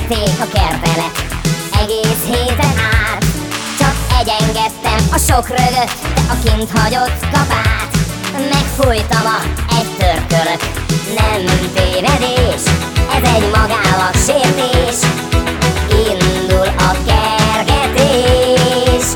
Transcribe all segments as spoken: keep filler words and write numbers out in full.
verték a kertelet egész héten át. Csak egyengedtem a sok rögöt, de a kint hagyott kapát megfújtam-a egy törkölöt. Nem tévedés, ez egy magálak sértés. Indul a kergetés.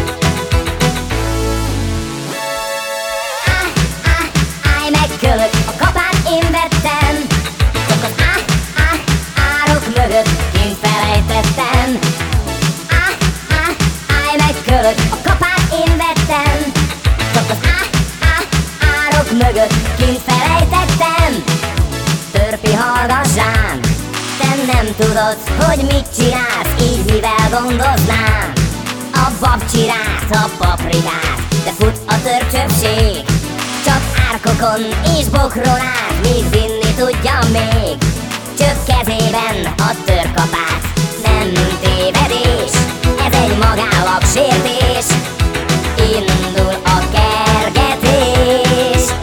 Áh, áh, állj megkölök, a kapát én vettem, csak az áh, áh, árok mögött kint felejtettem. Áh, áh, állj megkölök, a kapát én vettem, csak az áh, áh, árok mögött kint felejtettem. Törpi, hallgassám, te nem tudod, hogy mit csinálsz, így mivel gondoznám a babcsirát, a paprikát, de fut a törcsöpség, csak árkokon és bokron át, míg vinni tudja még csöpp kezében a törkapát. Nem tévedés, ez egy magálak sértés. Indul a kergetés.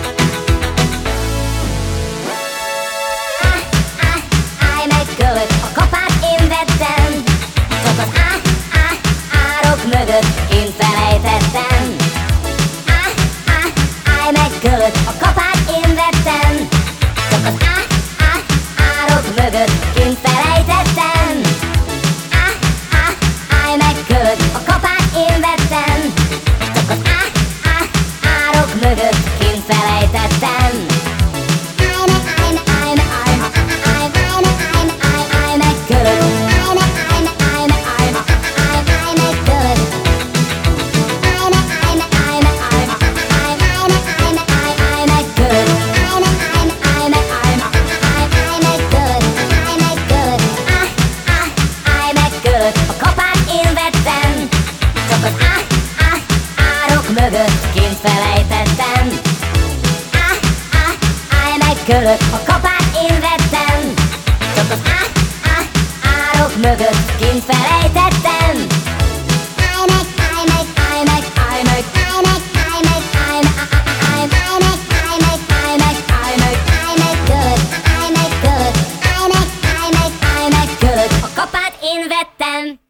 Áh, áh, állj megkölök, a kapát én vettem, csak az áh, áh, árok mögött kint felejtettem. Áh, áh, állj megkölök, a kapát én vettem, csak az áh, áh, árok mögött kint felejtettem. Áh, áh, állj megkölök, a kapát én vettem, csak az áh, áh, árok mögött kint felejtettem. A kapát én vettem, csak az áh, áh, árok mögött kint felejtettem. Áh, áh, állj megkölök, a kapát én vettem, csak az áh, áh, árok mögött kint felejtettem. Állj meg, állj meg, állj meg, állj meg, állj meg, állj meg, állj meg, állj meg, állj meg, állj meg, állj meg, állj meg, kölök, állj meg, kölök, állj meg, állj meg, állj meg, kölök, a kapát én vettem.